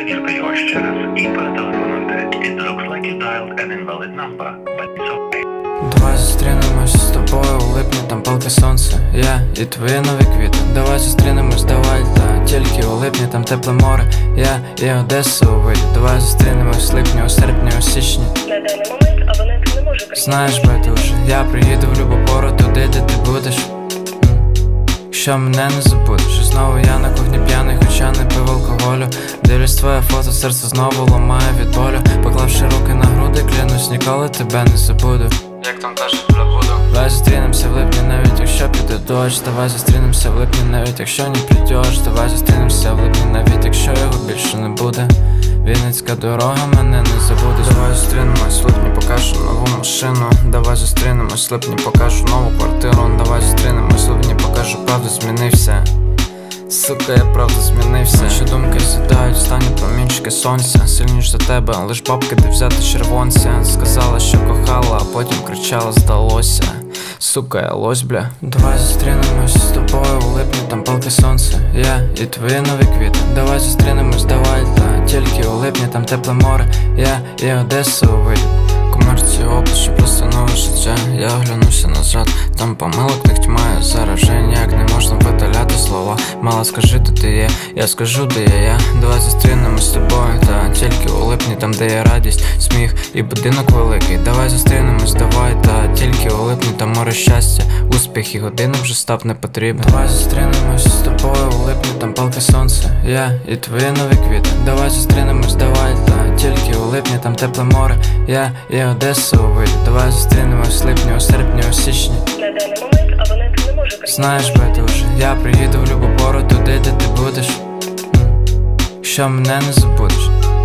Перевірка його ще раз і перетелефонуйте. It looks like you dialed an invalid number, but it's okay. Давай зустрінемось з тобою у липні, там палке сонце, я і твої нові квіти. Давай зустрінемось, давай, та тільки у липні, там тепле море, я і Одесу увидю. Давай зустрінемось в липні, у серпні, у січні. На даний момент абонент не може прийняти. Знаєш, байдуже, я приїду в любу пору туди, де ти будеш. Що мене не забудеш. І знову я на кухні п'яний, хоча не пив алкоголю. Дивлюсь твоє фото, серце знову ламає від болю. Поклавши руки на груди, клянусь, ніколи тебе не забуду. Як там кажуть, забуду. Давай зустрінемося в липні, навіть якщо піде дощ. Давай зустрінемося в липні, навіть якщо не прийдеш. Давай зустрінемося в липні, навіть якщо його більше не буде. Вінницька дорога мене не забуде. Давай зустрінемось в липні, покажу нову машину. Давай зустрінемось в липні, покажу нову квартиру. Давай зустрінемось в липні, покажу, правда змінився. Сука, я правда змінився. Наші думки сідають, останні промінчики сонця. Сильніш за тебе, лиш бабки, де взяти червонця. Сказала, що кохала, а потім кричала, здалося. Сука, я лось, бля. Давай зустрінемось з тобою у липні, там палке сонце, я і твої нові квіти. Давай зустрінемось, давай, та тільки у липні, там тепле море, я і Одесу увидю. Комерцію обличчя, просто нове життя. Я оглянуся назад, там помилок не тьмає. Зараз вже ніяк не можна видаляти слова. Мала, скажи, де ти є, я скажу, де я. Давай зустрінемось з тобою, та тільки у липні, там де є радість, сміх і будинок великий. Давай зустрінемось, давай, та тільки у липні, там море щастя, успіх і годинок вже став не потрібен. Давай зустрінемось з тобою у липні, там палке сонце, я і твої нові квіти. Давай зустрінемось, давай, та тільки у липні, там тепле море, я і Одесу увидю. Давай зустрінемось в липні, у серпні, у січні. На даний момент абонент не може прийняти. Знаєш, байдуже, я приїду в любу пору туди, де ти будеш. Що мене не забудеш.